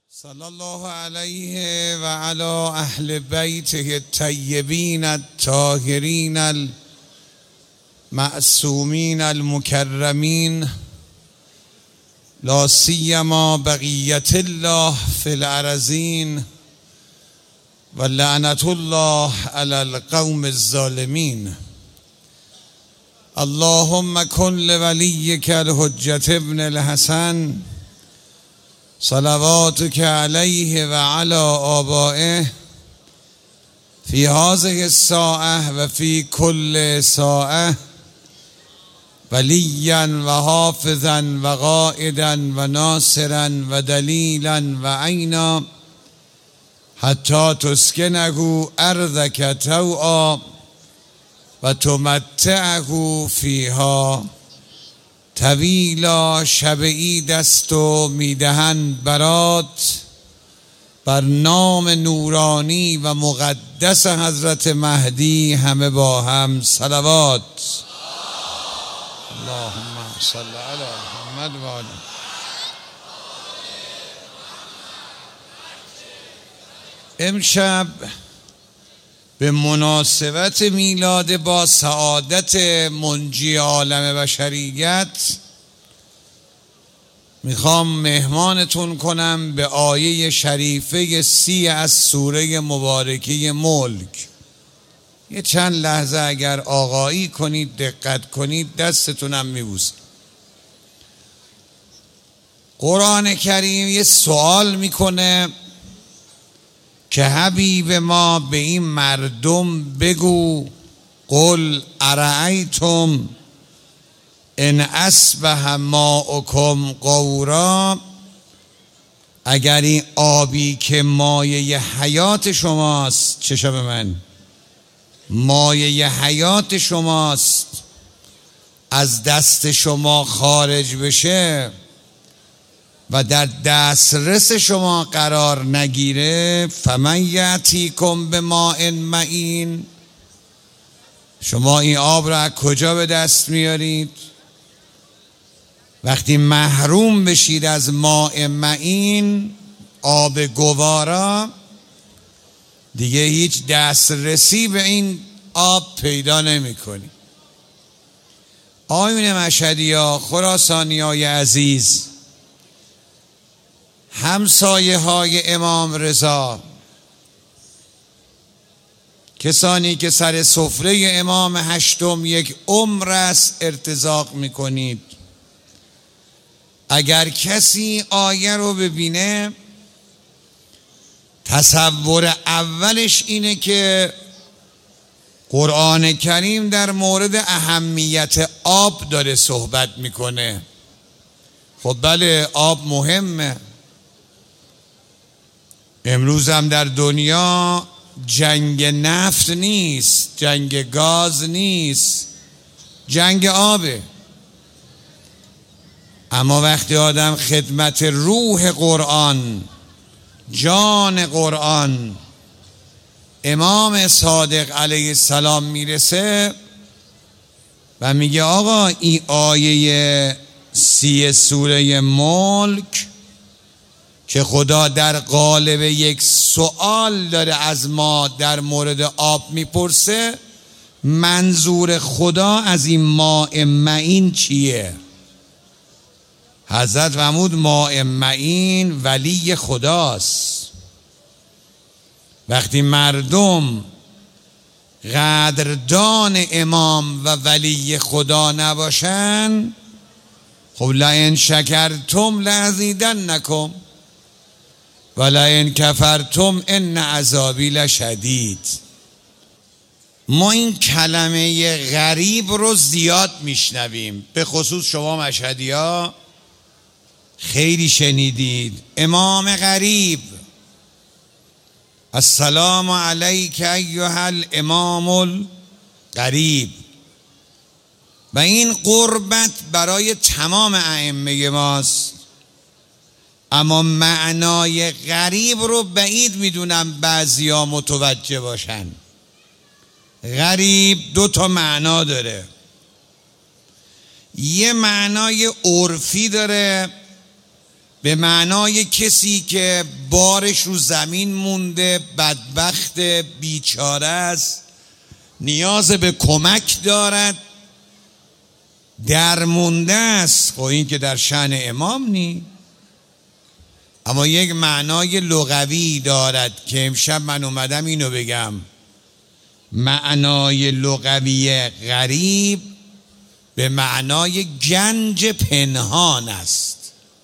صلی الله علیه و علی اهل بیته الطیبین الطاهرین المعصومین المکرمین لا سیما بقیت الله فی الارضین و لعنت الله علی القوم الظالمین. اللهم کن لولیک الحجة ابن الحسن صلواتک علیه و علی آبائه فی هذه الساعة و فی کل ساعة ولیا و حافظا و قائدا و ناصرا و دلیلا و عینا حتی تسکنه ارضک طوعا و تمتعه فیها طویلا. شب عید است و میدهند برات بر نام نورانی و مقدس حضرت مهدی همه با هم صلوات. اللهم صل علی محمد و آله. امشب به مناسبت میلاد با سعادت منجی عالم بشریت میخوام مهمانتون کنم به آیه شریفه 30 از سوره مبارکه ملک. یه چند لحظه اگر آقایی کنید دقت کنید دستتونم میبوسم. قرآن کریم یه سوال میکنه که حبیب ما به این مردم بگو قل ارأیتم ان اصبح ماؤکم غورا، اگر این آبی که مایه حیات شماست، چشم من مایه حیات شماست، از دست شما خارج بشه و در دسترس شما قرار نگیره، فمن یأتیکم بماء معین، شما این آب را از کجا به دست میارید؟ وقتی محروم بشید از ماء معین، آب گوارا، دیگه هیچ دسترسی به این آب پیدا نمی کنی. آیون مشهدی‌ها، خراسانی‌های عزیز، همسایه های امام رضا، کسانی که سر سفره امام هشتم یک عمر است ارتزاق میکنید، اگر کسی آیه رو ببینه تصور اولش اینه که قرآن کریم در مورد اهمیت آب داره صحبت میکنه. خب بله، آب مهمه. امروز هم در دنیا جنگ نفت نیست، جنگ گاز نیست، جنگ آبه. اما وقتی آدم خدمت روح قرآن، جان قرآن، امام صادق علیه السلام میرسه و میگه آقا این آیه 30 سوره ملک که خدا در قالب یک سوال داره از ما در مورد آب میپرسه، منظور خدا از این ماء معین چیه؟ حضرت فرمود ماء معین ولی خداست. وقتی مردم قدردان امام و ولی خدا نباشن، خب لئن شکرتم لازیدنکم ولئن کفرتم ان عذابی لشدید. ما این کلمه غریب رو زیاد میشنویم، به خصوص شما مشهدی‌ها خیلی شنیدید. امام غریب، السلام علیک ایها الامام الغریب. و این قربت برای تمام ائمه ماست، اما معنای غریب رو بعید میدونم بعضیا متوجه باشن. غریب 2 معنا داره. یه معنای عرفی داره به معنای کسی که بارش رو زمین مونده، بدبخت، بیچاره است، نیاز به کمک دارد، درمونده است. خب این که در شأن امام نی، اما یک معنای لغوی دارد که امشب من اومدم اینو بگم. معنای لغوی غریب به معنای گنج پنهان است.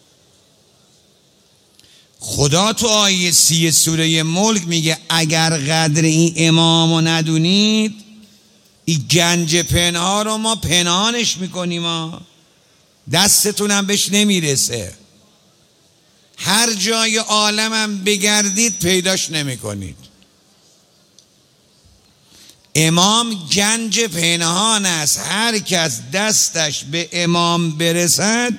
خدا تو آیه 30 سوره ملک میگه اگر قدر این امامو ندونید، این گنج پنهان رو ما پنهانش میکنیم، دستتونم بهش نمیرسه، هر جای عالمم بگردید پیداش نمیکنید. امام گنج پنهان است. هر کس دستش به امام برسد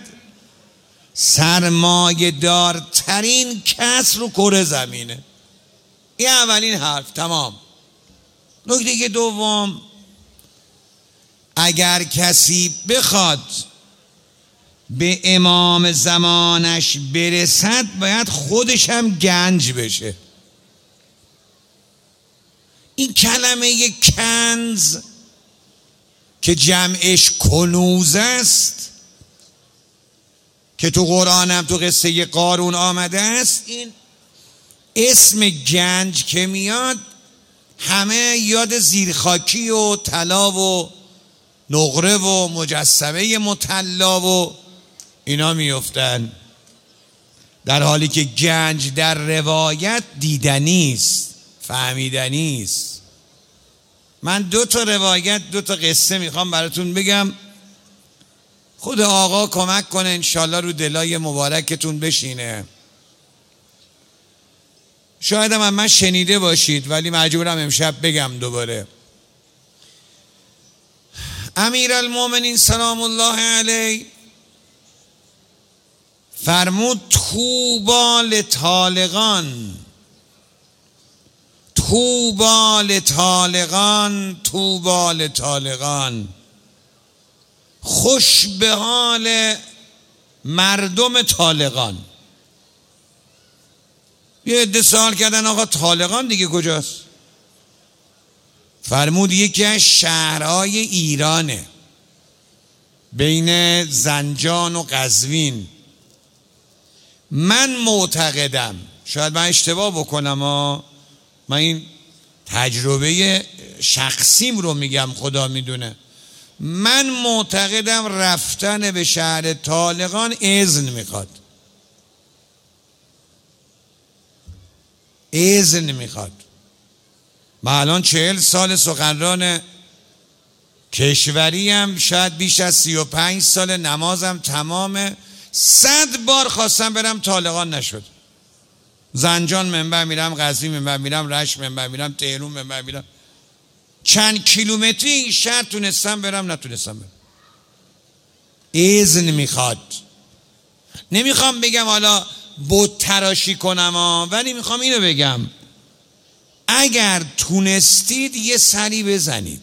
سرمایه دارترین کس رو کره زمینه. این اولین حرف. تمام. نکته دوم، اگر کسی بخواد به امام زمانش برسد باید خودش هم گنج بشه. این کلمه کنز که جمعش کنوز است، که تو قرآن هم تو قصه قارون آمده است، این اسم گنج که میاد همه یاد زیرخاکی و طلا و نقره و مجسمه مطلا و اینا میفتن، در حالی که گنج در روایت دیدنی است، فهمیدنی است. من 2 تا روایت 2 تا قصه میخوام براتون بگم، خود آقا کمک کنه انشالله رو دلای مبارکتون بشینه. شاید هم من شنیده باشید ولی مجبورم امشب بگم دوباره. امیرالمومنین سلام الله علیه فرمود طوبی لطالقان، طوبی لطالقان، طوبی لطالقان. خوش به حال مردم طالقان. یه عده سوال کردن آقا طالقان دیگه کجاست؟ فرمود یکی از شهرهای ایرانه، بین زنجان و قزوین. من معتقدم، شاید من اشتباه بکنم، من این تجربه شخصیم رو میگم، خدا میدونه، من معتقدم رفتن به شهر طالقان اذن میخواد، اذن میخواد. من الان 40 سال سخنران کشوری هم، شاید بیش از 35 سال نمازم تمامه. 100 بار خواستم برم طالقان نشد. زنجان منبر میرم، قزوین منبر میرم، رشت منبر میرم، تهران منبر میرم، چند کیلومتری این شهر تونستم برم نتونستم برم. اذن میخواد. نمیخوام بگم حالا بت تراشی کنم ولی میخوام اینو بگم اگر تونستید یه سری بزنید.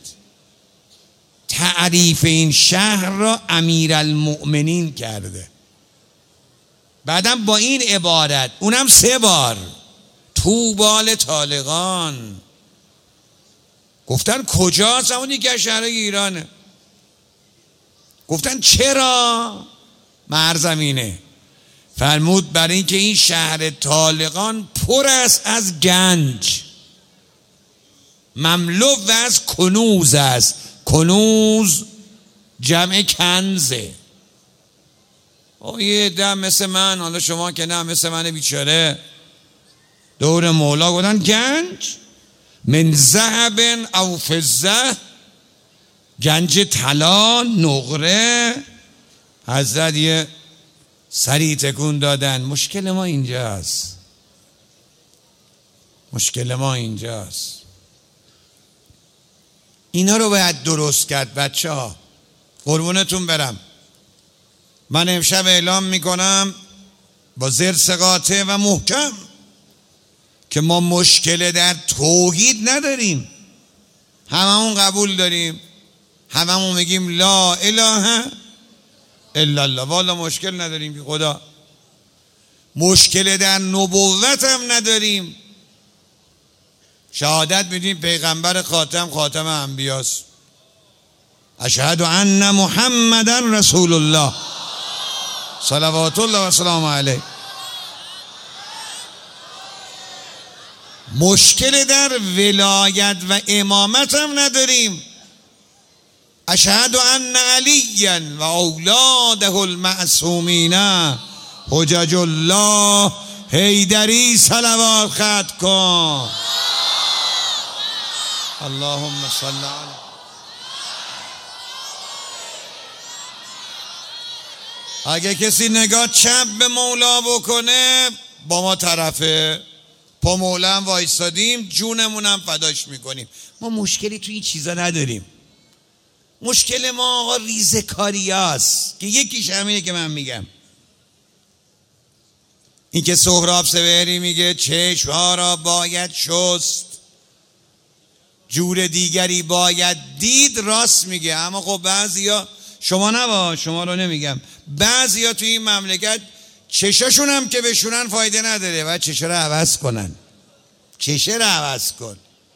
تعریف این شهر را امیرالمؤمنین کرده، بعدم با این عبارت، اونم 3 بار، طوبی لطالقان. گفتن کجاست؟ اون یکی از شهرهای ایرانه. گفتن چرا؟ مرزمینه. فرمود برای اینکه این شهر طالقان پر است از گنج، مملو و از کنوز است. کنوز جمع کنزه. یه عده مثل من، حالا شما که نه، مثل من بیچاره، دور مولا گفتن گنج من ذهب او فضه، گنج طلا، نقره. حضرت یه سری تکون دادن. مشکل ما اینجاست، مشکل ما اینجاست. اینا رو باید درست کرد بچه ها. قربونتون برم. من امشب اعلام میکنم با زرس قاطع و محکم که ما مشکل در توحید نداریم، هممون قبول داریم، هممون میگیم لا اله الا الله، والا مشکل نداریم که خدا. مشکل در نبوت هم نداریم. شهادت میدیم پیغمبر خاتم انبیاست. اشهد ان محمدا رسول الله صلوات الله و سلام علیه. مشکل در ولایت و امامت هم نداریم. اشهد ان علیا و اولاده المعصومین حجج الله حیدری صلوات ختم کن. اللهم صل علی. اگه کسی نگاه چپ به مولا بکنه با ما طرفه، پا مولا هم وایستادیم، جونمونم فداش میکنیم. ما مشکلی توی این چیزا نداریم. مشکل ما آقا ریزکاری هست که یکیش همینه که من میگم. این که سهراب سوهری میگه چشم‌ها را باید شست، جور دیگری باید دید، راست میگه. اما خب بعضیا، شما رو نمیگم، بعضیا توی این مملکت چشاشون هم که بشونن فایده نداره و چشه رو عوض کنن. چشه رو عوض کن.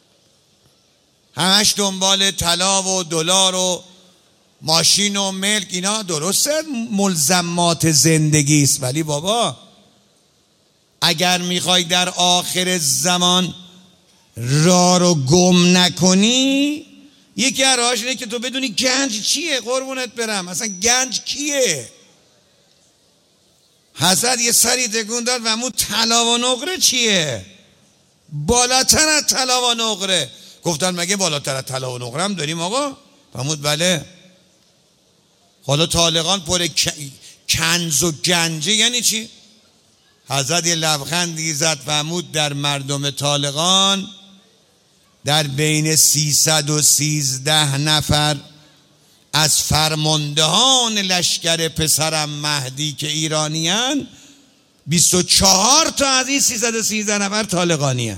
همش دنبال طلا و دلار و ماشین و ملک. اینا درسته ملزمات زندگی است، ولی بابا اگر میخوای در آخر زمان راه رو گم نکنی، یکی از راهاش اینه که تو بدونی گنج چیه. قربونت برم، اصلا گنج کیه؟ حضرت یه سری تکون داد و همون طلا و نقره چیه؟ بالاتر از طلا و نقره. گفتن مگه بالاتر از طلا و نقره هم داریم آقا؟ فرمود بله. حالا طالقان پر کنز و گنجه یعنی چی؟ حضرت یه لبخندی زد فرمود در مردم طالقان در بین 313 نفر از فرماندهان لشکر پسرم مهدی که ایرانیان، 24 تا از این 313 نفر طالقانیان.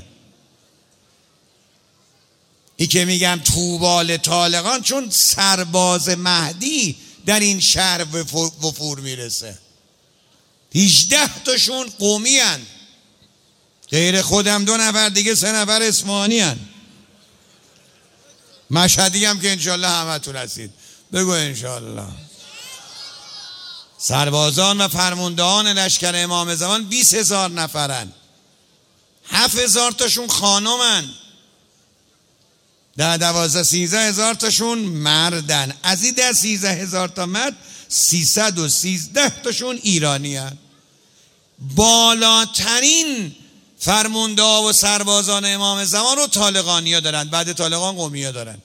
این که میگم توبال طالقان چون سرباز مهدی در این شهر وفور میرسه. 18 تاشون قومی هن، غیر خودم 2 نفر دیگه 3 نفر اصفهانی هن. مشهدی هم که انشالله همه تون هستید، بگو انشالله. سربازان و فرماندهان لشکر امام زمان 20,000 نفرن. 7,000 تاشون خانمن، 13,000 تاشون مردن. از این 13,000 تا مرد 313 تاشون ایرانی هن. بالاترین فرمانده و سربازان امام زمان رو طالقانی ها دارن، بعد طالقان قومی ها دارن.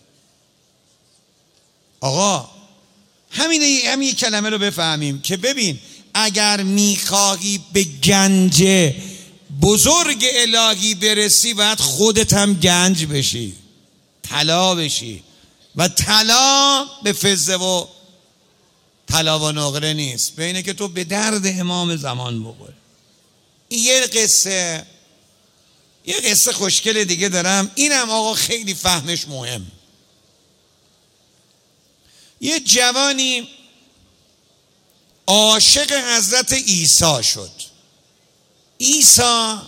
آقا همین کلمه رو بفهمیم که ببین، اگر میخواهی به گنج بزرگ الهی برسی باید خودت هم گنج بشی، طلا بشی. و طلا به فضه و طلا و نقره نیست، به اینه که تو به درد امام زمان بخوری. یه قصه خوشگل دیگه دارم، اینم آقا خیلی فهمش مهم. یه جوانی عاشق حضرت عیسی شد. عیسی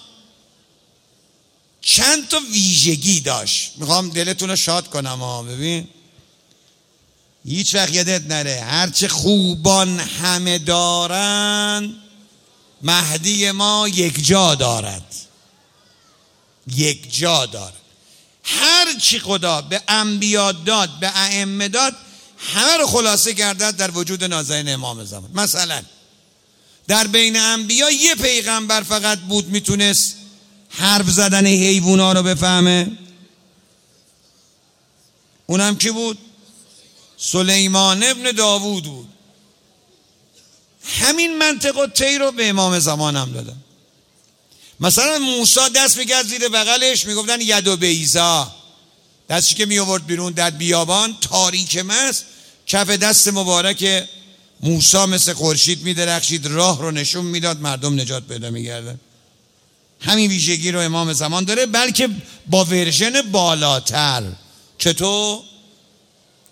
چند تا ویژگی داشت، میخوام دلتون رو شاد کنم. ببین هیچ وقت یادت نره هرچه خوبان همه دارن، مهدی ما یک جا دارد. یک جا دارد. هر چی خدا به انبیا داد، به ائمه داد، همه رو خلاصه گردد در وجود نازنین امام زمان. مثلا در بین انبیا یه پیغمبر فقط بود میتونست حرف زدن حیوونا رو بفهمه. اونم کی بود؟ سلیمان ابن داوود بود. همین منطق و طی رو به امام زمان هم دادن. مثلا موسی دست میکرد زیر بغلش، میگفتن ید و بیضا، دستی که میآورد بیرون در بیابان تاریک مست، کف دست مبارک موسی مثل خورشید میدرخشید، راه رو نشون میداد، مردم نجات پیدا میکردن. همین ویژگی رو امام زمان داره، بلکه با ورژن بالاتر. چطور؟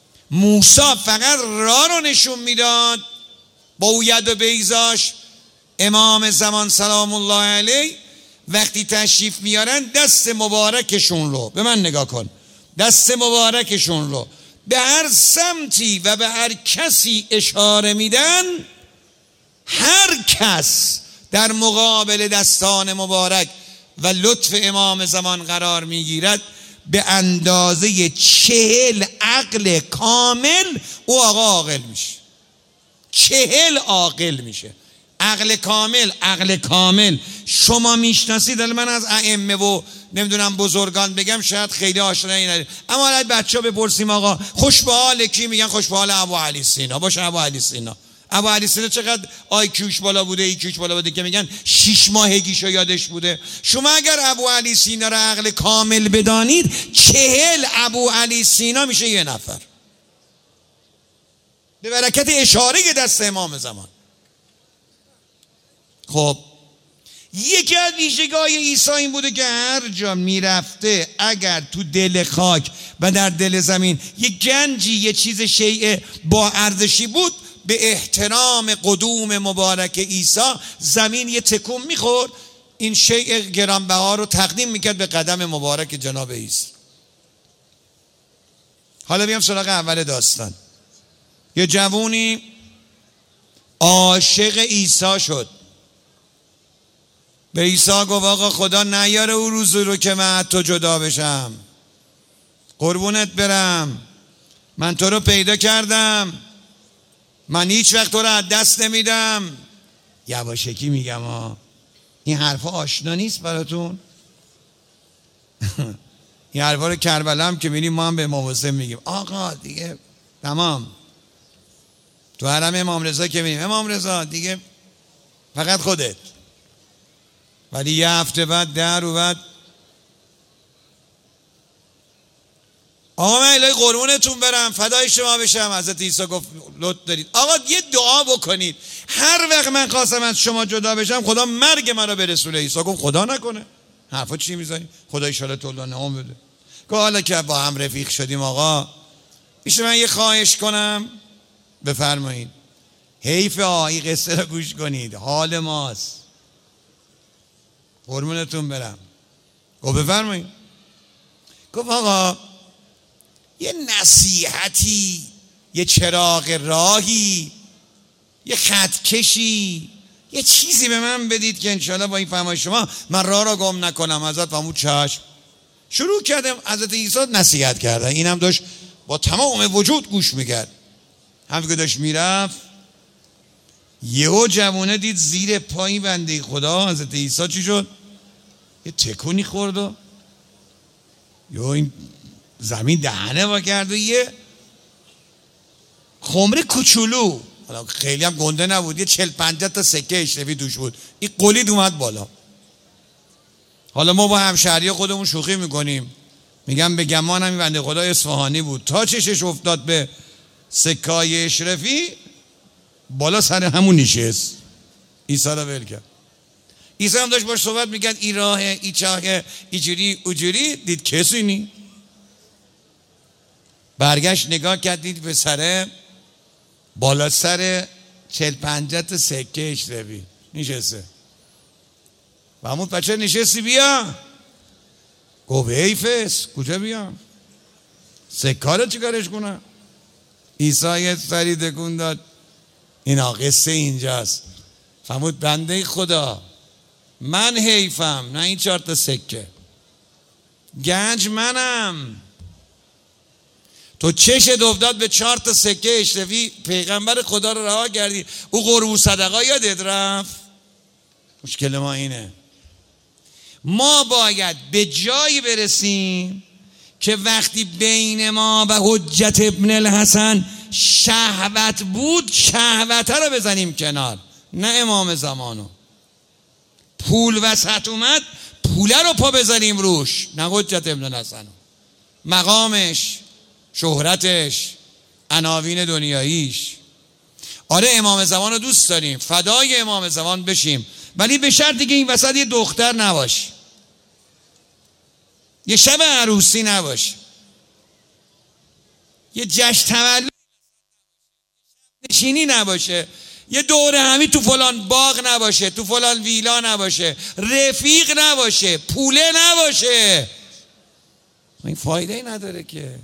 موسی فقط راه رو نشون میداد با او ید و بیضاش، امام زمان سلام الله علیه وقتی تشریف میارن دست مبارکشون رو به من نگاه کن، دست مبارکشون رو به هر سمتی و به هر کسی اشاره میدن، هر کس در مقابل دستان مبارک و لطف امام زمان قرار میگیرد به اندازه 40 عقل کامل او آقا عاقل میشه. 40 عاقل میشه. عقل کامل شما میشناسید. من از ائمه و نمیدونم بزرگان بگم شاید خیلی آشنایی ندارید، اما حالا بچه‌ها بپرسیم آقا خوش به حال کی، میگن خوش به حال ابو علی سینا. باشه ابو علی سینا. ابو علی سینا چقدر IQش بالا بوده، EQش بالا بوده که میگن 6 ماهگیشو یادش بوده. شما اگر ابو علی سینا رو عقل کامل بدانید 40 ابو علی سینا میشه یه نفر به برکت اشاره دست امام زمان. خب یکی از ویژگی‌های عیسی این بوده که هر جا میرفته اگر تو دل خاک و در دل زمین یه گنجی، یه چیز شیء با ارزشی بود، به احترام قدوم مبارک عیسی زمین یه تکون میخورد، این شیء گرانبها رو تقدیم میکرد به قدم مبارک جناب عیسی. حالا بیام سراغ اول داستان. یه جوونی عاشق عیسی شد، به عیسی گفت آقا خدا نیاره او روز رو که من از تو جدا بشم، قربونت برم، من تو رو پیدا کردم، من هیچ وقت تو رو از دست نمیدم. یواشکی میگم این حرفا آشنا نیست براتون؟ این حرفا رو کربلا هم که میریم ما هم به امام حسین میگیم آقا دیگه تمام. تو حرم امام رضا که میریم امام رضا دیگه فقط خودت. ولی یه هفته بعد در و بعد آقا من الهی قربونتون برم فدای شما بشم. حضرت عیسی گفت لطف دارید آقا یه دعا بکنید هر وقت من خواستم از شما جدا بشم خدا مرگ من رو برسونه. عیسی گفت خدا نکنه، حرفا چی میزنی؟ خدا ان شاءالله طول نعم بده. گفت حالا که با هم رفیق شدیم آقا میشه من یه خواهش کنم؟ بفرمایید. حیف این قصه رو گوش کنید، حال ماست، قربونتون برم. گفت بفرمایید. گفت آقا یه نصیحتی، یه چراغ راهی، یه خطکشی، یه چیزی به من بدید که انشاءالله با این فرمایش شما من راه را گم نکنم. حضرت فرمود چشم. شروع کردم حضرت عیسی نصیحت کردن، اینم داشت با تمام وجود گوش میکرد. هم که داشت میرفت یهو جوونه دید زیر پای بنده خدا حضرت عیسی چی شد؟ یه تکونی خورد و یهو این زمین دهنه وا کرد و یه خمره کوچولو، خیلی هم گنده نبود، یه 40-50 تا سکه اشرفی توش بود، این قلید اومد بالا. حالا ما با همشهری خودمون شوخی میکنیم، میگم به گمان همین بنده خدا اصفهانی بود، تا چشش افتاد به سکای اشرفی بالا سر همون نشست، عیسی رو ول کرد. عیسی هم داشت باش صحبت میکرد، این راه این چاه اینجوری اونجوری، دید کسی نی. برگشت نگاه کردید به سر بالا سر 40-50 تا سکه اشرفی نشسته. محمود بچه نشستی بیا. گفت حیفست، کجا بیام؟ سکه رو چیکارش کنم؟ عیسی یه سری تکون داد، اینا قصه اینجاست. فرمود بنده خدا من حیفم، نه این 4 تا سکه، گنج منم. تو چشت افتاد به 4 تا سکه اشرفی پیغمبر خدا رو رها کردی، او قربون صدقه یادت رفت. مشکل ما اینه، ما باید به جایی برسیم که وقتی بین ما و حجت ابن الحسن شهوت بود شهوت رو بزنیم کنار، نه امام زمانو. پول وسط اومد پوله رو پا بزنیم روش، نه حجت ابن الحسن، مقامش، شهرتش، عناوین دنیاییش. آره امام زمان رو دوست داریم، فدای امام زمان بشیم، ولی به شرطی که این وسط یه دختر نباشه، یه شب عروسی نباشه، یه جشن تولد نشینی نباشه، یه دوره همی تو فلان باغ نباشه، تو فلان ویلا نباشه، رفیق نباشه، پوله نباشه، این فایده ای نداره که.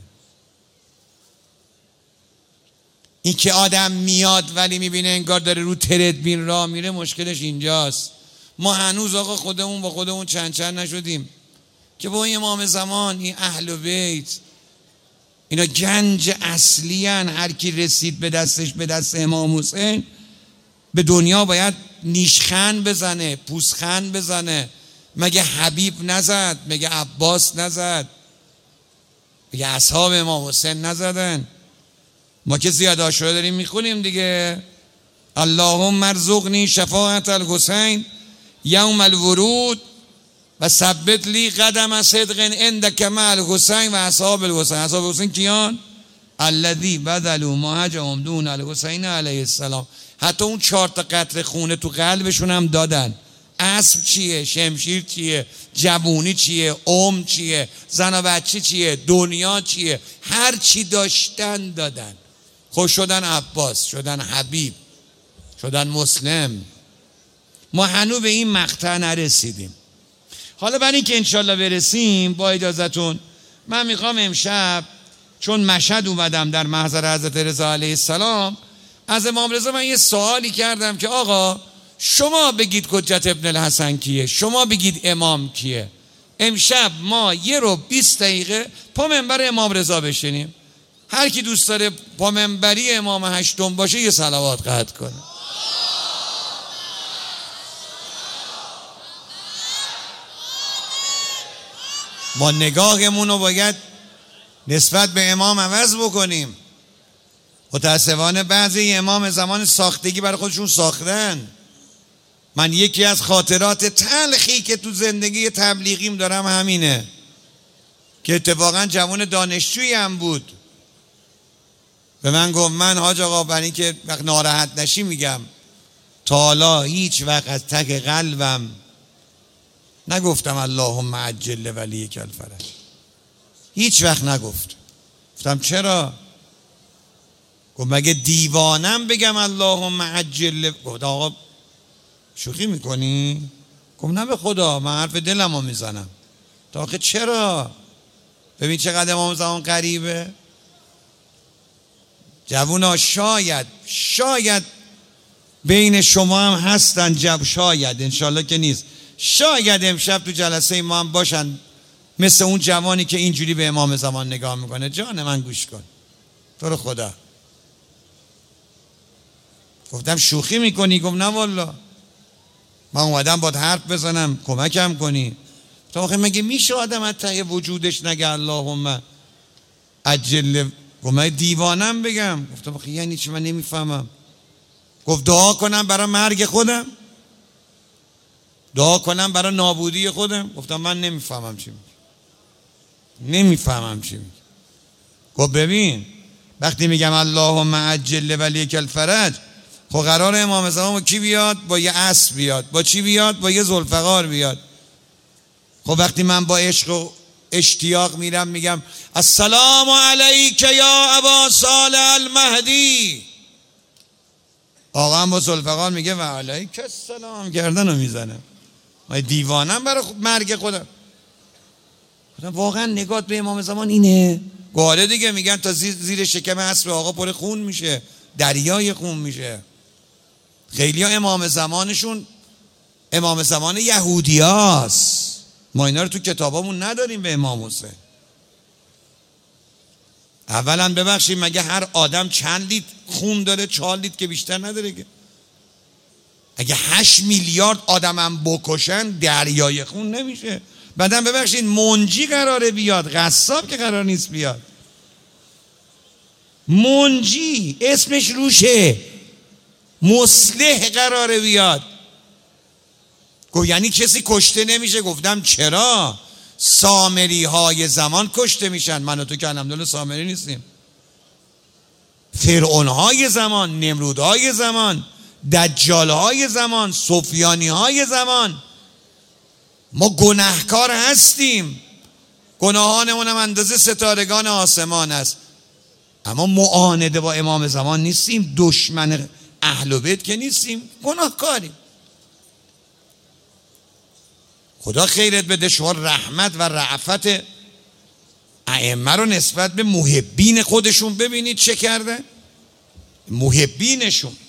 این که آدم میاد ولی میبینه انگار داره رو تردبین راه میره، مشکلش اینجاست. ما هنوز آقا خودمون با خودمون چند نشدیم که با این امام زمان، این اهل بیت، اینا گنج اصلی هن. هر کی رسید به دستش، به دست امام حسین، به دنیا باید نیشخند بزنه، پوزخند بزنه. مگه حبیب نزد؟ مگه عباس نزد؟ مگه اصحاب امام حسین نزدن؟ ما که زیاد آشوره داریم میخونیم دیگه. اللهم ارزقنی شفاعت الحسین یوم الورود و ثبت لی قدم صدق عندک مع الحسین و اصحاب الحسین. اصحاب الحسین کیان؟ الذی بذلوا مهجهم دون الحسین علیه السلام. حتی اون 4 قطره خونه تو قلبشون هم دادن. اسب چیه؟ شمشیر چیه؟ جوونی چیه؟ عمر چیه؟ زن و بچه چیه؟ دنیا چیه؟ هر چی داشتن دادن. خوش شدن عباس، شدن حبیب، شدن مسلم. ما هنوز به این مقطع نرسیدیم. حالا برای اینکه انشالله برسیم، با اجازتون من میخوام امشب، چون مشهد اومدم در محضر حضرت رضا علیه السلام، از امام رضا من یه سوالی کردم که آقا شما بگید حجت ابن الحسن کیه، شما بگید امام کیه. امشب ما 1 رو 20 دقیقه پا منبر امام رضا بشینیم. هر کی دوست داره پا منبری امام هشتم باشه یه صلوات قطع کنه. ما نگاهمون رو باید نسبت به امام عوض بکنیم. متاسفانه بعضی امام زمان ساختگی برای خودشون ساختن. من یکی از خاطرات تلخی که تو زندگی تبلیغیم دارم همینه که اتفاقا جوان دانشجویی هم بود. به من گفت من حاج آقا برای اینکه وقت ناراحت نشی میگم، تا حالا هیچ وقت از ته قلبم نگفتم اللهم عجل ولیک الفرج. هیچ وقت نگفت. گفتم چرا؟ گفت مگه دیوانم بگم اللهم عجل؟ گفت آقا شوخی میکنی؟ گفت نه به خدا، من حرف دلم رو میزنم. تا آخه چرا؟ ببین چقدر امام زمان غریبه. جوونا شاید بین شما هم هستن، شاید، انشالله که نیست، شاید امشب تو جلسه ما هم باشن مثل اون جوانی که اینجوری به امام زمان نگاه میکنه. جان من گوش کن، تو رو خدا. گفتم شوخی میکنی؟ گفت نه والا، من اومدم باید حرف بزنم، کمکم کنی. تا آخه مگه میشه آدم از ته وجودش نگه اللهم عجل؟ گفت من دیوانم بگم؟ گفتم آخه یعنی چی؟ من نمیفهمم. گفت دعا کنم برای مرگ خودم؟ دعا کنم برای نابودی خودم؟ گفتم من نمیفهمم چی میگی. گفت ببین وقتی میگم اللهم عجل ولیک الفرج، خب قرار امام زمان کی بیاد؟ با یه اسب بیاد. با چی بیاد؟ با یه ذوالفقار بیاد. خب وقتی من با عشق و اشتیاق میرم میگم السلام علیک یا ابا صالح المهدی، آقا هم با ذوالفقار میگه و علیک السلام، گردن رو میزنه. من دیوانم برای مرگ خودم. واقعا نگات به امام زمان اینه؟ گاله دیگه میگن تا زیر شکم اسب آقا پر خون میشه، دریای خون میشه. خیلی ها امام زمانشون امام زمان یهودی هاست. ما اینا رو تو کتابامون نداریم به امام حسین. اولا ببخشید مگه هر آدم چند لیتر خون داره؟ 4 لیتر که بیشتر نداره که. اگه 8 میلیارد آدمم بکشن دریای خون نمیشه. بعدم ببخشید منجی قراره بیاد، قصاب که قرار نیست بیاد. منجی اسمش روشه، مصلح قراره بیاد. گفت یعنی کسی کشته نمیشه؟ گفتم چرا؟ سامری های زمان کشته میشن. من و تو که الحمدلله سامری نیستیم. فرعون های زمان، نمرود های زمان، دجال های زمان، سفیانی های زمان. ما گناهکار هستیم، گناهانمون هم اندازه ستارگان آسمان است، اما معانده با امام زمان نیستیم. دشمن اهل بیت که نیستیم، گناهکاریم. خدا خیرت بده، شما رحمت و رأفت ائمه رو نسبت به محبین خودشون ببینید چه کردن. محبینشون.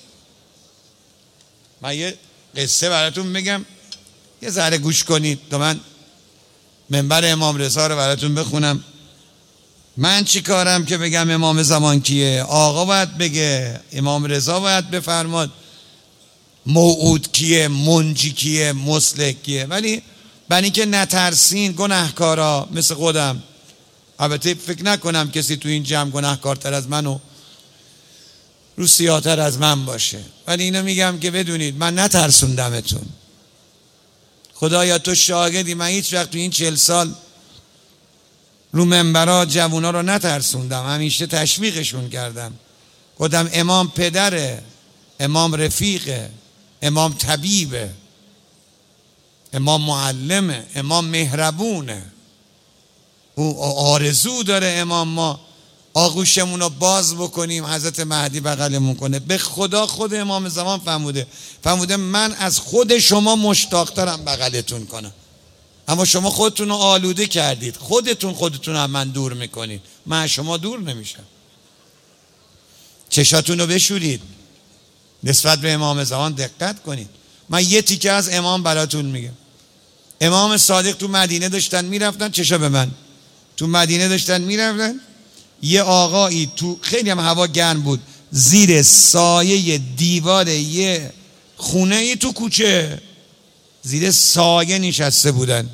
من یه قصه براتون میگم، یه ذره گوش کنید تا من منبر امام رضا رو براتون بخونم. من چی کارم که بگم امام زمان کیه؟ آقا باید بگه، امام رضا باید بفرماد موعود کیه، منجی کیه، مصلح کیه. ولی برای اینکه نترسین گناهکارا مثل خودم، البته فکر نکنم کسی تو این جمع گناهکارتر از من و روسیاتر از من باشه، ولی اینو میگم که بدونید من نترسوندمتون. خدایا تو شاهدی، من هیچ وقت تو این 40 سال رو منبرها جوونا رو نترسوندم، همیشه تشویقشون کردم. گفتم امام پدره، امام رفیقه، امام طبیبه، امام معلمه، امام مهربونه. او آرزو داره امام ما آغوشمون رو باز بکنیم، حضرت مهدی بغلمون کنه. به خدا خود امام زمان فرموده من از خود شما مشتاقترم بغلتون کنم، اما شما خودتون رو آلوده کردید، خودتون هم من دور میکنید، من از شما دور نمیشم. چشاتون رو بشورید، نسبت به امام زمان دقت کنید. من یه تیکه از امام براتون میگم. امام صادق تو مدینه داشتن میرفتن، چشا به من، تو مدینه داشتن میرفتن، یه آقایی تو خیلی هم هوا گرم بود، زیر سایه دیوار یه خونه ای تو کوچه زیر سایه نشسته بودن.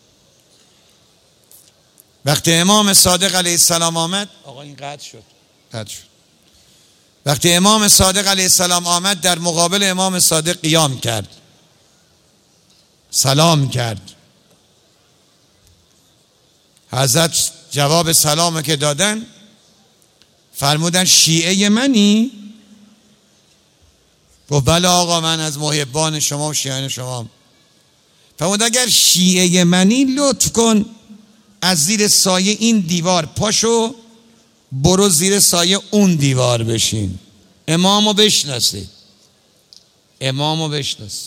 وقتی امام صادق علیه السلام آمد، آقا این قطع شد. وقتی امام صادق علیه السلام آمد، در مقابل امام صادق قیام کرد، سلام کرد. حضرت جواب سلام که دادن فرمودن شیعه منی؟ گفت بله آقا، من از محبان شما و شیعان شما. فرمود اگر شیعه منی لطف کن از زیر سایه این دیوار پاشو برو زیر سایه اون دیوار بشین. امامو بشناسید، امامو بشناس.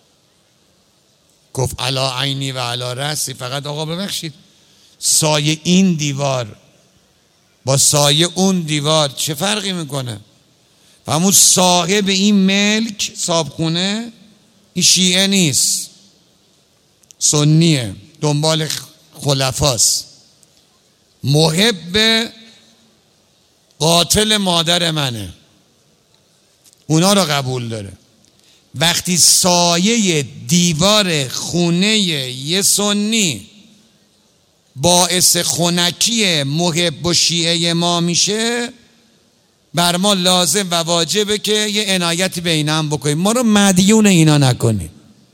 گفت علا عینی و علا رأسی، فقط آقا ببخشید سایه این دیوار با سایه اون دیوار چه فرقی میکنه؟ فرمود صاحب این ملک، صاحب خونه، این شیعه نیست، سنیه، دنبال خلفاست، محب قاتل مادر منه، اونا رو قبول داره. وقتی سایه دیوار خونه یه سنی باعث خنکی محب و شیعه ما میشه، بر ما لازم و واجبه که یه عنایتی به اینا هم بکنیم، ما رو مدیون اینا نکنیم.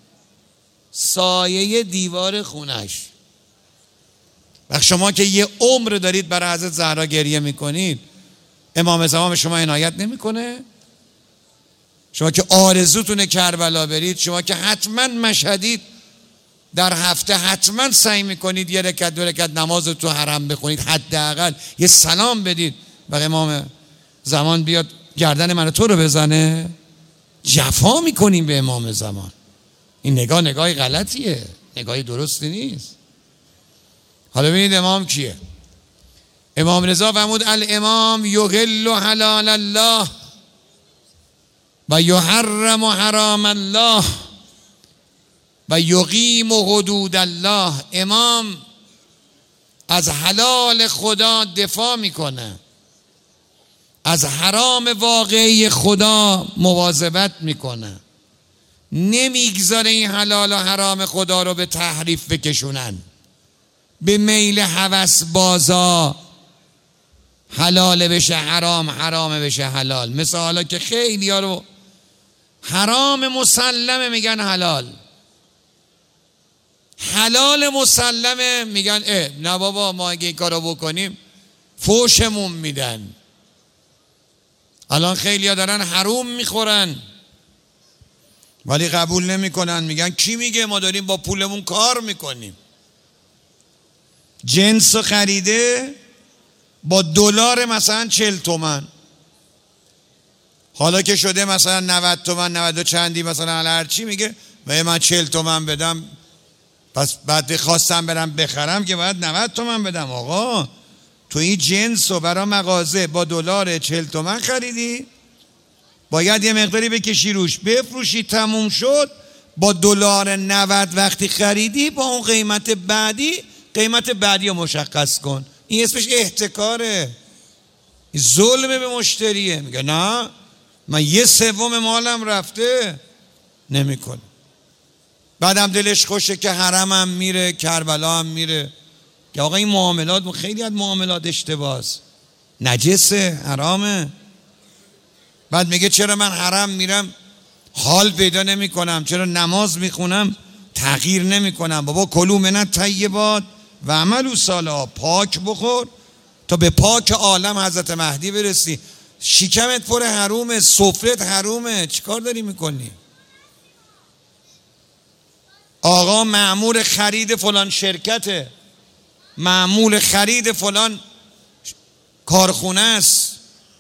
سایه دیوار خونش. وقت شما که یه عمر دارید برای حضرت زهرا گریه میکنید، امام زمان شما عنایت نمیکنه؟ شما که آرزوتونه کربلا برید، شما که حتما مشهدید، در هفته حتما سعی میکنید یه رکعت دو رکعت نماز رو تو حرم بخونید، حداقل یه سلام بدید و امام زمان بیاد گردن من تو رو بزنه؟ جفا میکنیم به امام زمان. این نگاه غلطیه، نگاه درستی نیست. حالا ببینید امام کیه؟ امام رضا فرمود الامام یحل حلال الله و یحرم حرام الله و یقیم حدود الله. امام از حلال خدا دفاع میکنه، از حرام واقعی خدا مواظبت میکنه، نمیگذاره این حلال و حرام خدا رو به تحریف بکشونن، به میل هوس بازا حلال بشه حرام، حرام بشه حلال. مثل حالا که خیلی ها رو حرام مسلمه میگن حلال، حلال مسلمه میگن نه بابا ما اگه این کارو بکنیم فوشمون میدن. الان خیلی ها دارن حروم میخورن ولی قبول نمیکنن، میگن کی میگه، ما داریم با پولمون کار میکنیم. جنس خریده با دلار مثلا 40 تومن، حالا که شده مثلا 90 تومن 90 چندی مثلا هرچی میگه من 40 تومن بدم، پس بعد خواستم برم بخرم که باید 90 تومن بدم. آقا تو این جنس رو برای مغازه با دلار 40 تومن خریدی، باید یه مقداری بکشی روش بفروشی، تموم شد. با دلار 90 وقتی خریدی با اون قیمت بعدی رو مشخص کن. این اسمش احتکاره، ظلم به مشتریه. میگه نه من 1/3 مالم رفته، نمیکنه. بعدم دلش خوشه که حرمم میره، کربلا هم میره. که آقا این معاملات خیلی از معاملات اشتباهه، نجسه، حرامه. بعد میگه چرا من حرم میرم حال پیدا نمی کنم، چرا نماز میخونم تغییر نمی کنم؟ بابا کلوا من الطیبات و اعملوا صالحا، پاک بخور تا به پاک عالم حضرت مهدی برسی. شکمت پر حرومه، سفرت حرومه، چیکار داری میکنی؟ آقا مأمور خرید فلان شرکته، مأمور خرید فلان کارخونه است،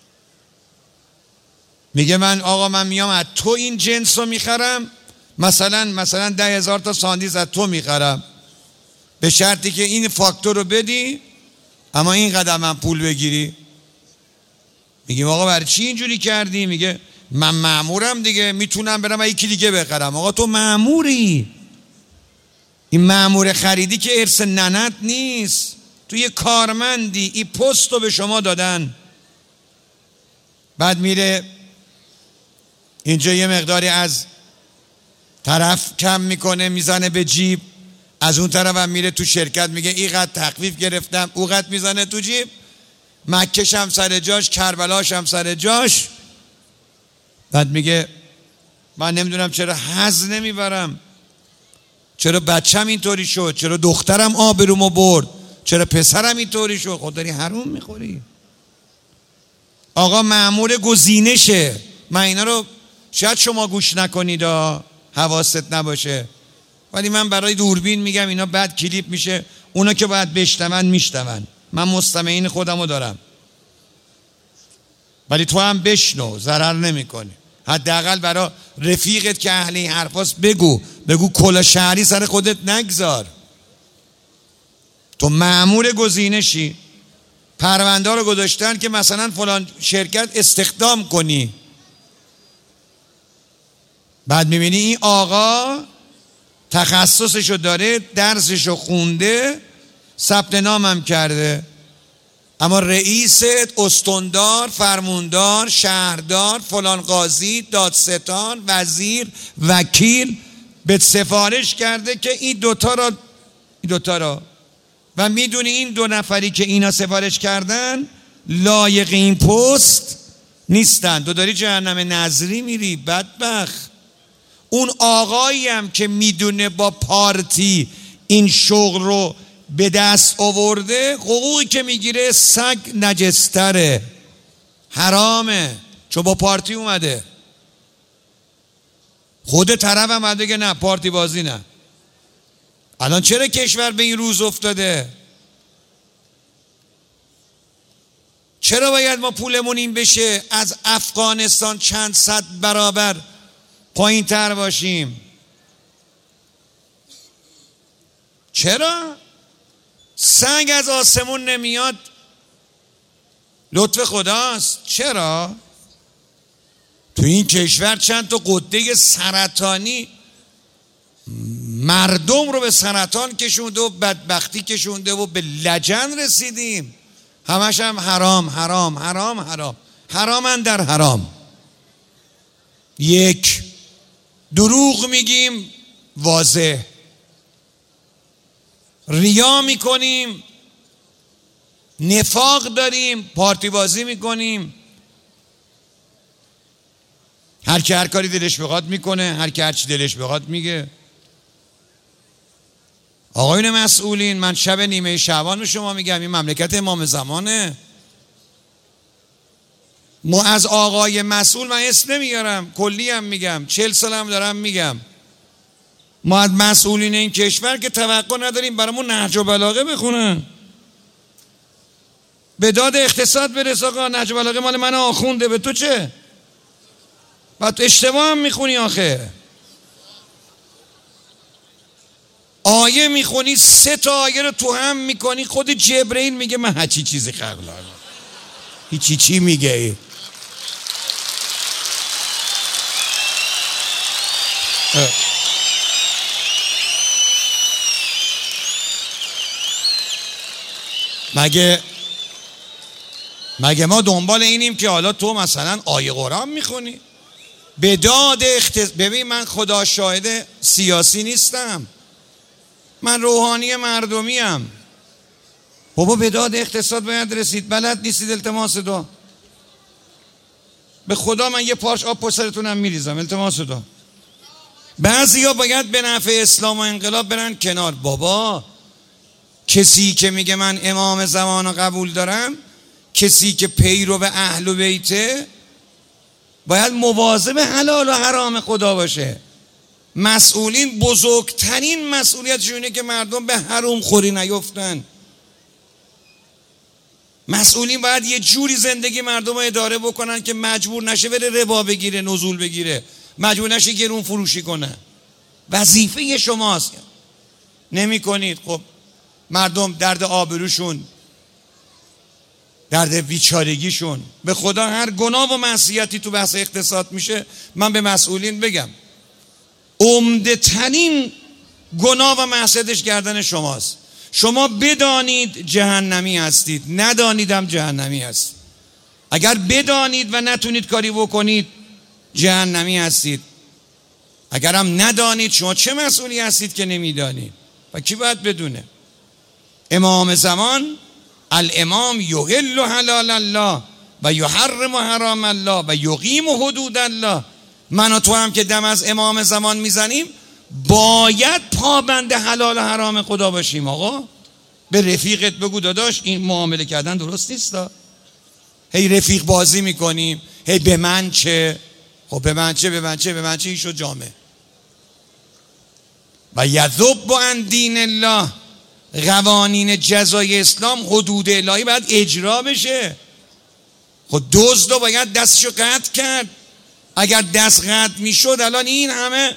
میگه من میام از تو این جنس رو میخرم، مثلا 10,000 تا ساندیز از تو میخرم، به شرطی که این فاکتور رو بدی اما این قدم من پول بگیری. میگیم آقا برای چی اینجوری کردی؟ میگه من مأمورم دیگه، میتونم برم یکی دیگه بخرم. آقا تو مأموری، این مأمور خریدی که ارث ننت نیست، تو یه کارمندی، این پست رو به شما دادن. بعد میره اینجا یه مقداری از طرف کم میکنه میزنه به جیب، از اون طرف هم میره تو شرکت میگه اینقدر تخفیف گرفتم، اونقدر میزنه تو جیب. مکه‌ش هم سر جاش، کربلاش هم سر جاش. بعد میگه من نمیدونم چرا حظ نمیبرم، چرا بچم اینطوری شد، چرا دخترم آبرومو برد، چرا پسرم اینطوری شد. خود داری حروم میخوری. آقا مأمور گزینشه. من اینا رو شاید شما گوش نکنید، حواست نباشه، ولی من برای دوربین میگم، اینا بعد کلیپ میشه، اونا که باید بشنون میشنون. من مستمعین خودمو دارم، ولی تو هم بشنو، ضرر نمیکنی. حداقل برای رفیقت که اهل این حرفاست بگو کلا شهری سر خودت نگذار. تو مأمور گزینشی، پرونده رو گذاشتن که مثلا فلان شرکت استخدام کنی، بعد میبینی این آقا تخصصشو داره، درسشو خونده، ثبت نامم کرده، اما رئیست، استاندار، فرماندار، شهردار، فلان قاضی، دادستان، وزیر، وکیل به سفارش کرده که این دوتا را و میدونی این 2 نفری که اینا سفارش کردن لایق این پست نیستن. تو داری جهنم نظری میری بدبخت. اون آقایی هم که میدونه با پارتی این شغل رو به دست آورده، حقوقی که میگیره سگ نجستره، حرامه، چون با پارتی اومده. خود طرف هم بگه نه پارتی بازی نه. الان چرا کشور به این روز افتاده؟ چرا باید ما پولمون این بشه از افغانستان چند صد برابر پایین تر باشیم؟ چرا؟ سنگ از آسمون نمیاد، لطف خداست. چرا؟ تو این کشور چند تا غده سرطانی مردم رو به سرطان کشونده و بدبختی کشونده و به لجن رسیدیم. همش هم حرام حرام حرام حرام، حرامن در حرام. یک، دروغ میگیم واضح، ریا میکنیم، نفاق داریم، پارتی بازی میکنیم. هر کی هر کاری دلش بخواد میکنه، هر کی هر چی دلش بخواد میگه. آقایون مسئولین، من شب نیمه شعبان به شما میگم، این مملکت امام زمانه. ما از آقای مسئول، من اسم نمیارم، کلی هم میگم، 40 سالم دارم میگم، ما از مسئولین این کشور که توقع نداریم برامون نهج و بلاغه بخونن. به داد اقتصاد برس آقا، نهج و بلاغه مال من آخونده، به تو چه؟ بعد اشتباه هم میخونی آخه. آیه میخونی 3 تا آیه رو تو هم میکنی، خود جبرئیل میگه من هیچی چیزی خلق نکردم. هیچی چی میگه؟ مگه ما دنبال اینیم که حالا تو مثلا آیه قرآن میخونی به داد ببین من خدا شاهده سیاسی نیستم، من روحانی مردمیم. بابا به داد اقتصاد باید رسید، بلد نیستید التماس دعا. به خدا من یه پارچ آب پشت سرتونم میریزم، التماس دعا. بعضیا باید به نفع اسلام و انقلاب برن کنار. بابا کسی که میگه من امام زمان رو قبول دارم، کسی که پیرو به اهل و بیته، باید مواظب حلال و حرام خدا باشه. مسئولین بزرگترین مسئولیتشونه که مردم به حرام خوری نیفتن. مسئولین باید یه جوری زندگی مردم رو اداره بکنن که مجبور نشه بره ربا بگیره، نزول بگیره، مجبور نشه گرون فروشی کنه. وظیفه شماست. نمی کنید. خب مردم درد آبروشون، درد بیچارگیشون، به خدا هر گناه و معصیتی تو بحث اقتصاد میشه، من به مسئولین بگم عمده ترین گناه و معصیتش گردن شماست. شما بدانید جهنمی هستید، ندانیدم جهنمی هست. اگر بدانید و نتونید کاری بکنید جهنمی هستید. اگرم ندانید شما چه مسئولی هستید که نمیدانید و کی باید بدونه؟ امام زمان الامام یحل حلال الله و یحرم حرام الله و یقیم حدود الله. من و تو هم که دم از امام زمان میزنیم باید پابند حلال و حرام خدا باشیم. آقا به رفیقت بگو داداش این معامله کردن درست نیست. هی رفیق بازی میکنیم، هی به من چه، خب به من چه این شد جامعه. و یذب عن دین الله، قوانین جزای اسلام، حدود الهی باید اجرا بشه. خب دزد رو باید دستشو قطع کرد. اگر دست قطع میشد الان این همه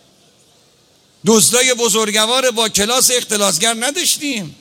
دزدای بزرگوار با کلاس اختلاسگر نداشتیم.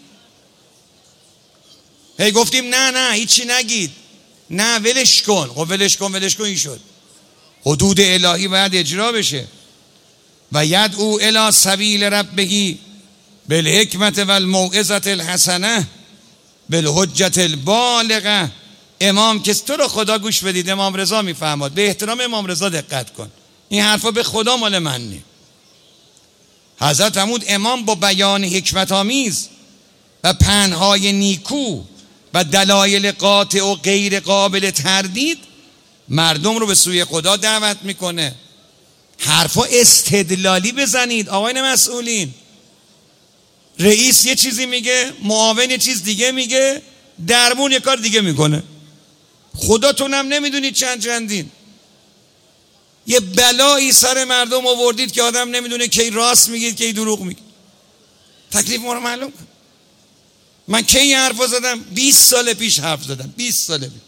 هی گفتیم نه هیچی نگید، نه ولش کن. خب ولش کن این شد. حدود الهی باید اجرا بشه. و یدعو الی سبیل ربه بالحکمت و الموعظة الحسنه بالحجة البالغه. امام که تو رو خدا گوش بدید، امام رضا میفهماد، به احترام امام رضا دقت کن، این حرفا به خدا مال من نی. حضرت فرمود امام با بیان حکمت آمیز و پندهای نیکو و دلایل قاطع و غیر قابل تردید مردم رو به سوی خدا دعوت میکنه. حرفا استدلالی بزنید آقایان مسئولین. رئیس یه چیزی میگه، معاون یه چیز دیگه میگه، درمون یه کار دیگه میکنه. خداتونم نمیدونید چندین. یه بلایی سر مردم آوردید که آدم نمیدونه کی راست میگید کی دروغ میگید. تکلیف ما رو معلوم کن. من کی حرف زدم؟ 20 سال پیش حرف زدم. 20 سال پیش.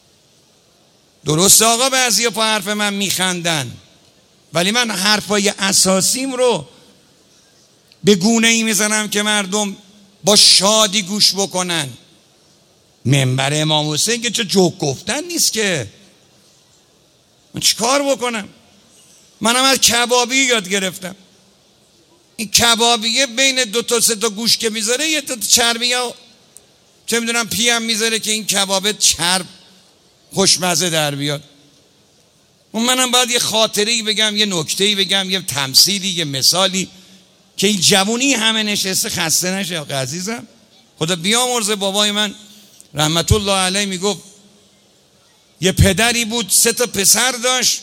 درسته آقا بعضیا پا حرف من میخندن، ولی من حرفای اساسیم رو به گونه ای میزنم که مردم با شادی گوش بکنن. منبر امام حسین که چه جوک گفتن نیست که. من چیکار بکنم؟ منم از کبابی یاد گرفتم. این کبابیه بین 2 تا 3 تا گوش که میذاره یه تا چربی ها چه میدونم پیم میذاره که این کبابه چرب خوشمزه در بیاد. منم باید یه خاطره‌ای بگم، یه نکته‌ای بگم، یه تمثیلی، یه مثالی که این جوونی همه نشسته خسته نشه. عزیزم خدا بیامرزه بابای من رحمت الله علیه میگفت یه پدری بود 3 تا پسر داشت،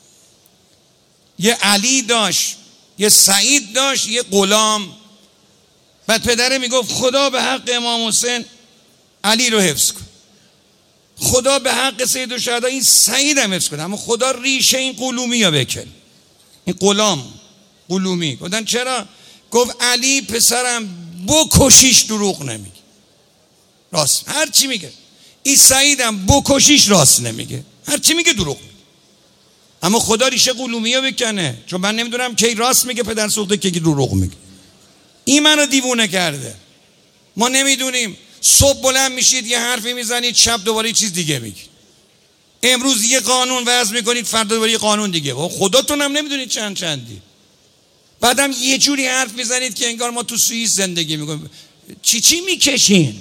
یه علی داشت، یه سعید داشت، یه غلام. بعد پدره میگفت خدا به حق امام حسین علی رو حفظ کن، خدا به حق سید الشهدا این سعید هم حفظ کن، اما خدا ریشه این قلومی رو بکن. این غلام قلومی گفتن چرا؟ گفت علی پسرم بکشیش دروغ نمیگه، راست هر چی میگه. این سعیدم بکشیش راست نمیگه، هر چی میگه دروغ میگه. اما خدا ریشه قلومیو بکنه، چون من نمیدونم کی راست میگه پدر سوخته کی دروغ میگه. این منو دیوونه کرده. ما نمیدونیم. صبح بلند میشید یه حرفی میزنید، شب دوباره چیز دیگه میگید. امروز یه قانون وضع میکنید، فردا دوباره یه قانون دیگه. خودتون هم نمیدونید چندی. بعدم یه جوری حرف میزنید که انگار ما تو سوئیس زندگی میکنیم. چی میکشین؟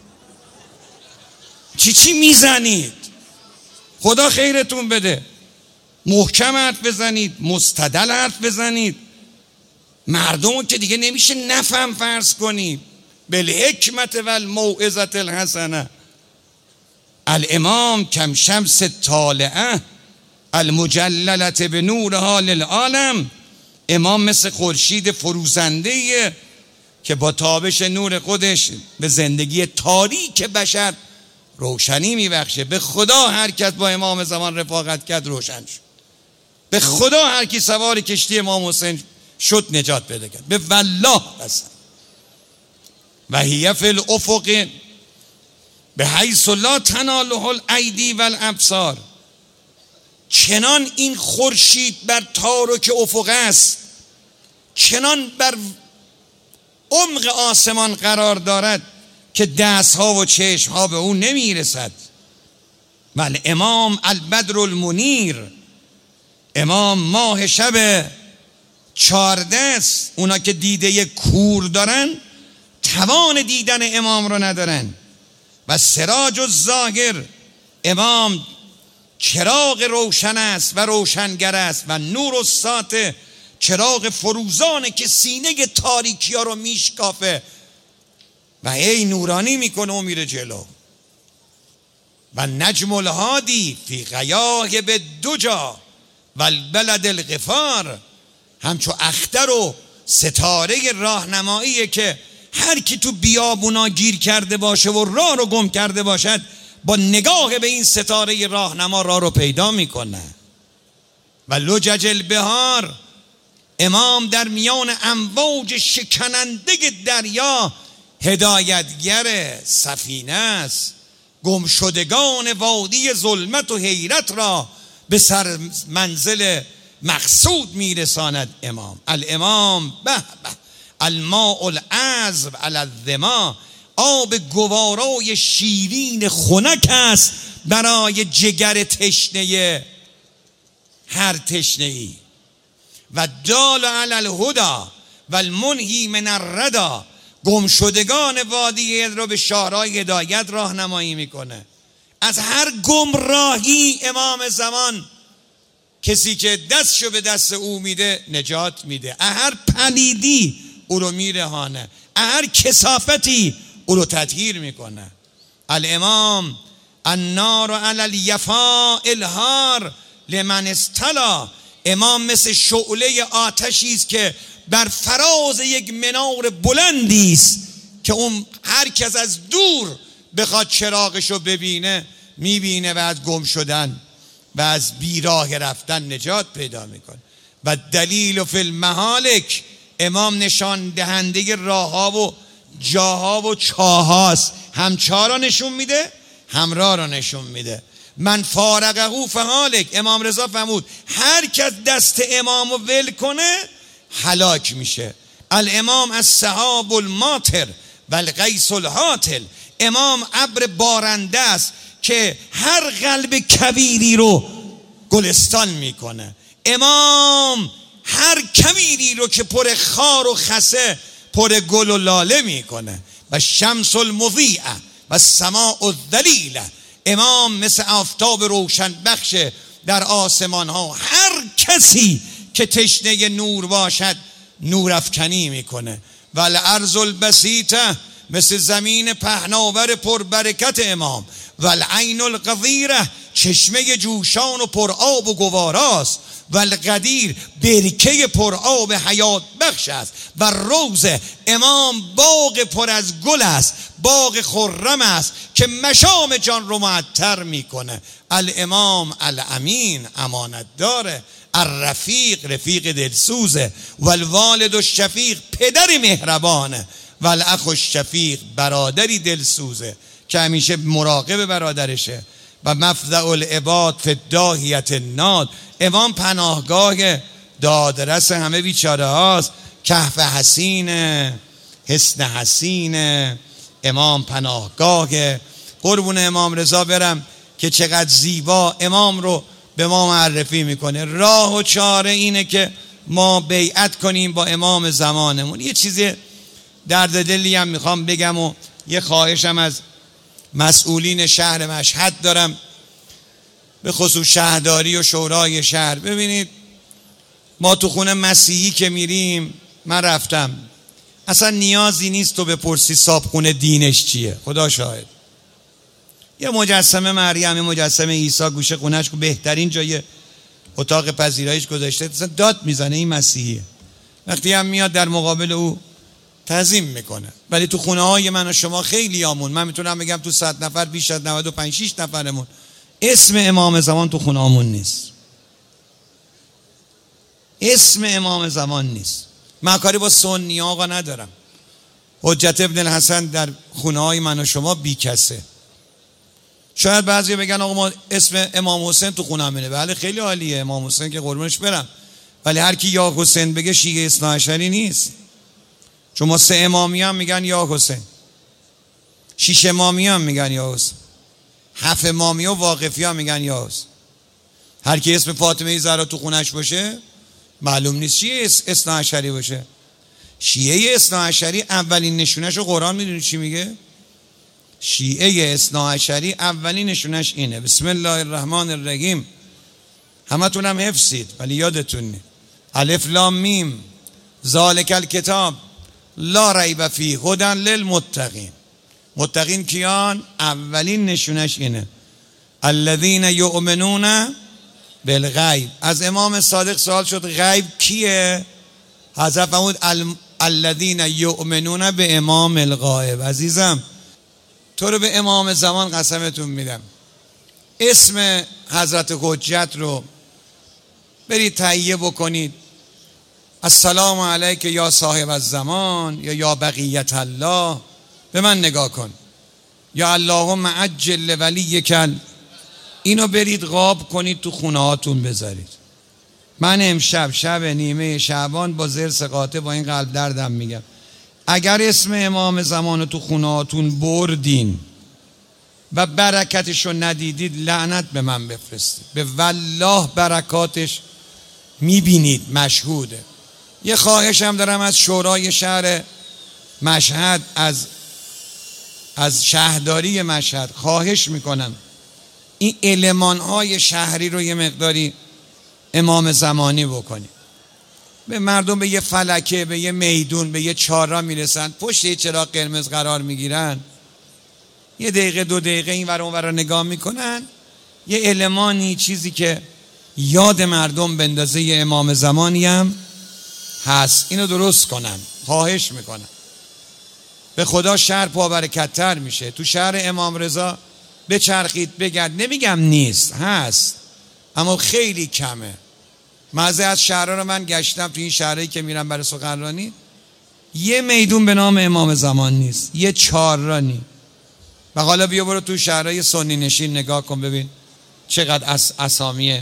چی میزنید؟ خدا خیرتون بده. محکم حرف بزنید، مستدل حرف بزنید. مردمو که دیگه نمیشه نفهم فرض کنید. بالحکمت و الموعظة الحسنه. الامام کم شمس طالعه المجللة بنورها للعالم. امام مثل خورشید فروزنده که با تابش نور خودش به زندگی تاریک بشر روشنی میبخشه. به خدا هر کس با امام زمان رفاقت کرد روشن شد. به خدا هر کی سوار کشتی امام حسین شد نجات پیدا کرد. به والله قسم. و هی فی الافق به حیث لا تناله الایدی والابصار. چنان این خورشید بر تارک افق است، چنان بر عمق آسمان قرار دارد که دستها و چشمها به اون نمیرسد. ولی امام البدر المنیر، امام ماه شب 14 است. اونا که دیده کور دارن توان دیدن امام رو ندارن. و سراج الظاهر، امام چراغ روشن است و روشنگر است. و نور الساطع، چراغ فروزانه که سینه تاریکی ها رو میشکافه و ای نورانی میکنه و میره جلو. و نجم الهادی فی غیاهب دجا و البلد الغفار، همچو اختر و ستاره راهنماییه که هر کی تو بیابونا گیر کرده باشه و راه رو گم کرده باشد با نگاه به این ستاره راهنما راه رو پیدا میکنه. و لجج البحار، امام در میان امواج شکننده دریا هدایتگر سفینه است. گمشدگان وادی ظلمت و حیرت را به سر منزل مقصود میرساند امام. الامام به به الماء العذب علی الظما، آب گوارای شیرین خنک است برای جگر تشنه هر تشنه‌ای. و دال علی الهدی و المنهی من الردی، گمشدگان وادی را به شاهراه هدایت راهنمایی میکنه. از هر گمراهی امام زمان کسی که دستشو به دست او میده نجات میده. هر پلیدی او رو میرهانه، هر کثافتی او رو تطهیر میکنه. الامام النار علی الیفاء الهار لمن استلا، امام مثل شعله آتشی است که بر فراز یک منار بلندی است که اون هر کس از دور بخواد چراغشو ببینه میبینه و از گم شدن و از بیراه رفتن نجات پیدا میکنه. و دلیل فی المهالک، امام نشان دهنده راه ها و جاها و چاهاست. هم چاه را نشون میده، هم راه را نشون میده. من فارقه فهالک، امام رضا فرمود هر کس دست امام رو ول کنه هلاک میشه. الامام السحاب الماطر و الغیث الهاطل، امام ابر بارنده است که هر قلب کبیری رو گلستان میکنه. امام هر کبیری رو که پر خار و خسه پر گل و لاله میکنه. و شمس المضیئه و سماء الذلیله، امام مثل آفتاب روشن بخش در آسمان ها، هر کسی که تشنه نور باشد نور افکنی میکنه. و الارض البسیطه، مثل زمین پهناور پربرکت امام. و العین القدیره، چشمه جوشان و پر آب و گواراست. و القدیر، برکه پر آب حیات بخش است. و روز امام باغ پر از گل است، باغ خرم است که مشام جان رو معطر میکنه. الامام الامین، امانت داره. الرفیق، رفیق دلسوزه. و الوالد الشفیق، پدر مهربانه. و الاخ الشفیق، برادری دلسوزه که همیشه مراقب برادرشه. و مفزع العباد فی الداهیة الناد. امام پناهگاه دادرس همه بیچاره هاست. کهف حسینه، حصن حسینه، امام پناهگاه. قربون امام رضا برم که چقدر زیبا امام رو به ما معرفی میکنه. راه و چاره اینه که ما بیعت کنیم با امام زمانمون. یه چیز درد دلی هم میخوام بگم و یه خواهشم از مسئولین شهر مشهد دارم، به خصوص شهرداری و شورای شهر. ببینید ما تو خونه مسیحی که میریم، من رفتم، اصلا نیازی نیست تو بپرسی صابخونه دینش چیه، خدا شاهد. یه مجسمه مریم، مجسمه عیسی گوشه خونش که بهترین جای اتاق پذیرایش گذاشته، اصلا داد میزنه این مسیحیه. وقتی هم میاد در مقابل او تعظیم میکنه. ولی تو خونه های من و شما خیلی آمون، من میتونم بگم تو 100 نفر بیش از 95-6 نفرمون اسم امام زمان تو خونه همون نیست. اسم امام زمان نیست. من کاری با سنی آقا ندارم. حجت ابن الحسن در خونه های من و شما بی کسه. شاید بعضی بگن آقا ما اسم امام حسین تو خونه همینه. بله خیلی عالیه، امام حسین که قربونش برم، ولی هر کی یا حسین بگه شیعه اثناعشری نیست. چون ما 3 امامی هم میگن یا حسین، 6 امامی هم میگن یا حسین، 7 امامی و واقفی هم میگن یا حسین. هر کی اسم فاطمه زهرا تو خونش باشه معلوم نیست شیعه اثناعشری باشه. شیعه اثناعشری اولین نشونش رو قرآن میدونید چی میگه؟ شیعه اثناعشری اولین نشونش اینه، بسم الله الرحمن الرحیم. همه تونم حفظید ولی یادتون نید. الف لام میم ذالک الکتاب لا ریب فیه هدی للمتقین. متقین کیان؟ اولین نشونش اینه، الذین یؤمنون بالغیب. از امام صادق سوال شد غیب کیه؟ حضرت فرمود الذین یؤمنون به امام الغایب. عزیزم تو رو به امام زمان قسمتون میدم، اسم حضرت حجت رو برید تهیه بکنید. السلام علیک یا صاحب الزمان، یا بقیت الله. به من نگاه کن، یا اللهم عجل ولیک. اینو برید قاب کنید تو خونه هاتون بذارید. من امشب شب نیمه شعبان با زرس قاطع با این قلب دردم میگم، اگر اسم امام زمان تو خونه هاتون بردین و برکتشو ندیدید لعنت به من بفرستید. به والله برکاتش میبینید، مشهوده. یه خواهشم دارم از شورای شهر مشهد، از شهرداری مشهد خواهش میکنم این المانهای شهری رو یه مقداری امام زمانی بکنید. به مردم به یه فلکه، به یه میدون، به یه چهارراه میرسن، پشت یه چراغ قرمز قرار میگیرن، 1 دقیقه 2 دقیقه این ور اون ور نگاه میکنن، یه المانی چیزی که یاد مردم بندازه یه امام زمانی هم هست، اینو درست کنن. خواهش میکنم. به خدا شهر پابرکت‌تر میشه. تو شهر امام رضا بچرخید بگرد، نمیگم نیست، هست، اما خیلی کمه. بعضی از شهرها رو من گشتم، تو این شهرهایی که میرم برای سخنرانی یه میدون به نام امام زمان نیست، یه چهارراه نی. و حالا بیا برو تو شهرهای سنی نشین نگاه کن ببین چقدر اسامیه.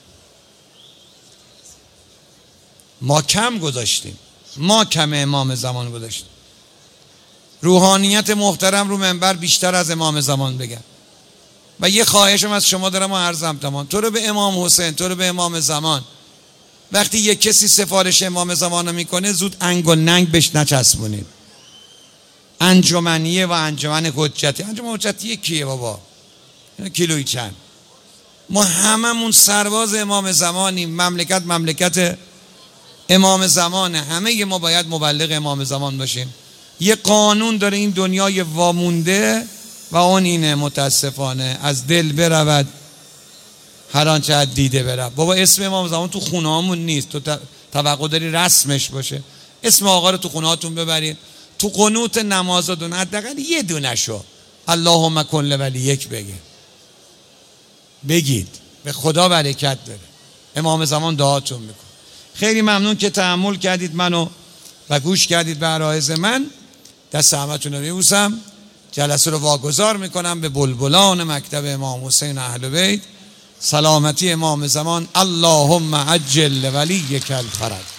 ما کم گذاشتیم، ما کم امام زمان گذاشتیم. روحانیت محترم رو منبر بیشتر از امام زمان بگم. و یه خواهشم از شما دارم و عرضم تمام، تو رو به امام حسین، تو رو به امام زمان، وقتی یک کسی سفارش امام زمان رو میکنه زود انگل ننگ بهش نچسبونید. انجمنیه و انجمن حجتی. انجمن حجتی کیه بابا؟ کیلویی چند؟ ما هممون سرباز امام زمانیم. مملکت امام زمانه. همه ما باید مبلغ امام زمان باشیم. یه قانون داره این دنیای وامونده و اون اینه متاسفانه، از دل برود هر آنچه از دیده برود. بابا اسم امام زمان تو خونه‌هامون نیست، تو توقع داری رسمش باشه. اسم آقا رو تو خونه‌هاتون ببرید، تو قنوت نمازاتون حداقل یه دونه شو اللهم کن لولیک بگید، به خدا برکت داره. امام زمان دعاتون میکن. خیلی ممنون که تحمل کردید منو و گوش کردید به عرایض من. دست همتون رو میبوسم. جلسه رو واگذار میکنم به بلبلان مکتب امام حسین اهل بیت. سلامتی امام زمان. اللهم عجل ولیک الفرج.